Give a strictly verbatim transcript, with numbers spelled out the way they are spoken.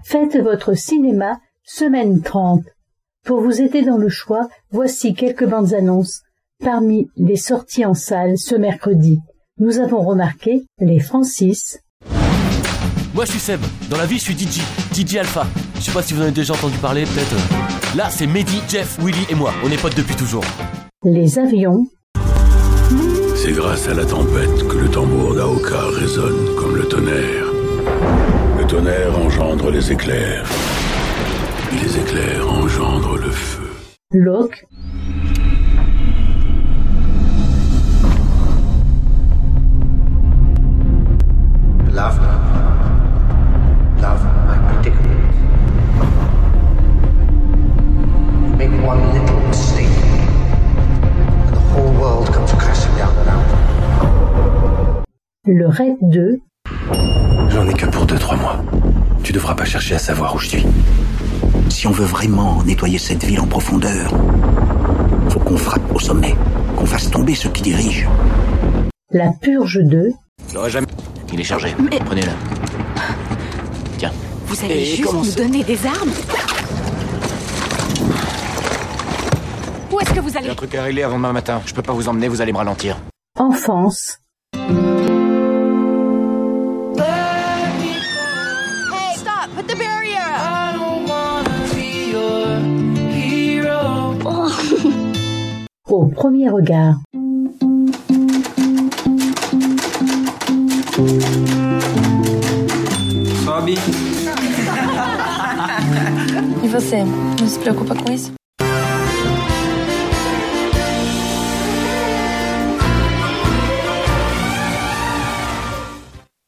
Faites votre cinéma semaine trente. Pour vous aider dans le choix, voici quelques bandes annonces. Parmi les sorties en salle ce mercredi, nous avons remarqué les Francis. Moi je suis Seb, dans la vie je suis D J, D J Alpha. Je sais pas si vous en avez déjà entendu parler, peut-être. Là c'est Mehdi, Jeff, Willy et moi, on est potes depuis toujours. Les avions. C'est grâce à la tempête que le tambour d'Aoka résonne comme le tonnerre. Le tonnerre engendre les éclairs. Et les éclairs engendrent le feu. Locke. Love. Love my predicament. You make one little mistake, and the whole world comes crashing down around you. Le raid deux. J'en ai que pour deux, trois mois. Tu devras pas chercher à savoir où je suis. Si on veut vraiment nettoyer cette ville en profondeur, faut qu'on frappe au sommet, qu'on fasse tomber ceux qui dirigent. La purge deux. J'aurais jamais... Il est chargé, Mais... prenez-le. Tiens. Vous allez Et juste nous donner des armes? Où est-ce que vous allez? J'ai un truc à régler avant demain matin. Je peux pas vous emmener, vous allez me ralentir. Enfance. Hey, stop! Put the barrier up! Au premier regard. Sobe. E você, não se preocupa com isso?